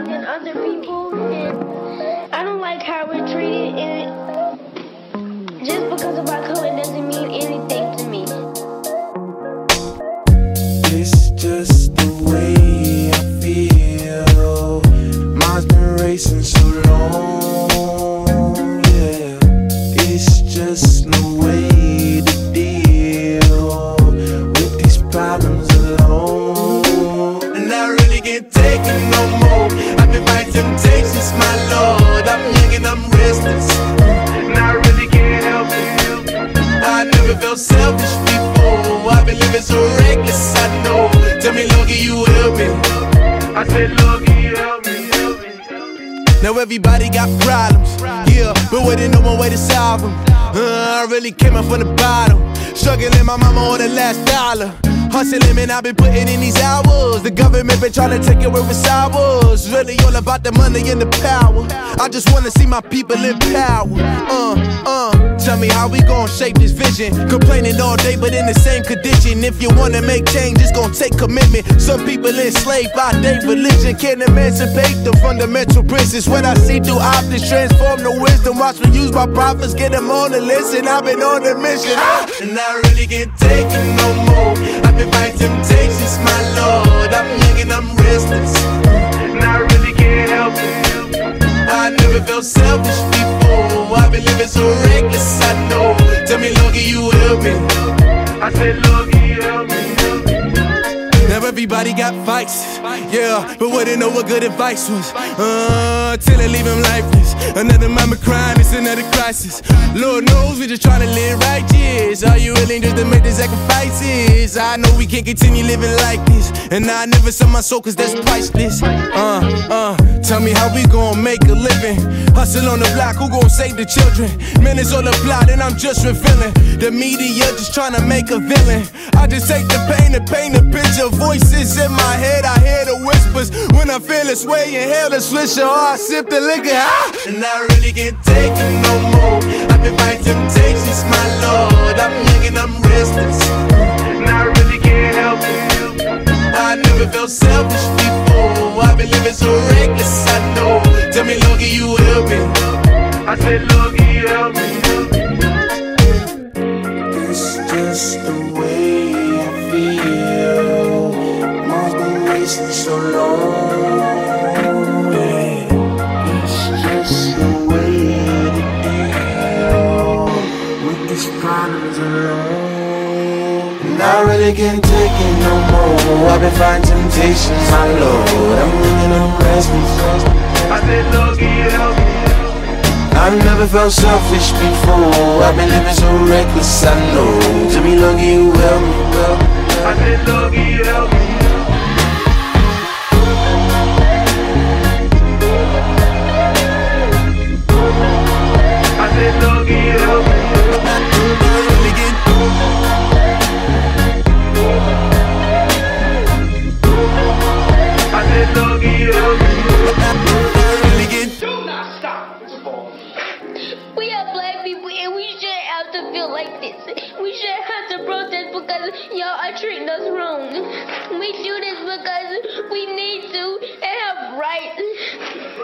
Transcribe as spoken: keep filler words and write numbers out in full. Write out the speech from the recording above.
than other people, and I don't like how we're treated, and just because of our color doesn't mean anything to me. It's just the way I feel. Mine's been racing so long, yeah. It's just no way to deal with these problems alone. And I really can't take it no more. I've been fighting temptations, my Lord. I'm young and I'm restless, and I really can't help it. I never felt selfish before. I've been living so reckless, I know. Tell me, Lord, can you help me? I said, Lord, can you help me? Now everybody got problems, yeah, but waiting no one way to solve them. Uh, I really came up from the bottom, struggling my mama on the last dollar. Hustling, man, I've been putting in these hours. The government been trying to take away what's ours. Really all about the money and the power. I just wanna see my people in power. Uh, uh, tell me how we gon' shape this vision. Complaining all day, but in the same condition. If you wanna make change, it's gon' take commitment. Some people enslaved by their religion can't emancipate the fundamental principles. What I see through optics transform the wisdom. Watch me use my prophets, get them on the list, and I've been on the mission. Ah! And I really can't take it no more. I've been fighting temptations, my Lord. I'm young and I'm restless, and I really can't help it. I never felt selfish before. I've been living so reckless, I know. Tell me, Lord, can you help me? I said, Lord, can you help me? Now everybody got fights, yeah, but wouldn't know what good advice was. Uh, till they leave him lifeless. Another mama crying, it's another crisis. Lord knows we just trying to live righteous. Are you willing just to make the sacrifices? I know we can't continue living like this, and I never sell my soul cause that's priceless. Uh, uh, tell me how we gon' make a living. Hustle on the block, who gon' save the children? Man, it's all a plot and I'm just revealing. The media just trying to make a villain. I just take the pain and paint a picture. Voices in my head, I hear the whispers. When I feel this way, inhale the swisher, or I sip the liquor. Ah! And I really can't take it no more. I've been fighting temptations, my Lord. I'm young and I'm restless, and I really can't help it. I never felt selfish before. I've been living so reckless, I know. Tell me, Lord, can you help me? I said, Lord, can you help me? It's just the way I feel. Mine's been racing so long, yeah. It's just the way to deal with these problems alone. And I really can't take it no more. I've been fighting temptations, my Lord. I'm living on restless. I said, Lord, can you help me? I've never felt selfish before. I've been living so reckless, I know. Tell me, Lord, can you help me? I said, Lord, can you help me? I said, Lord, can you help me? I said, Lord, can you help me? Do not stop. It's a ball. We are black people and we shouldn't have to feel like this. We shouldn't have to protest because y'all are treating us wrong. We do this because we need to and have rights.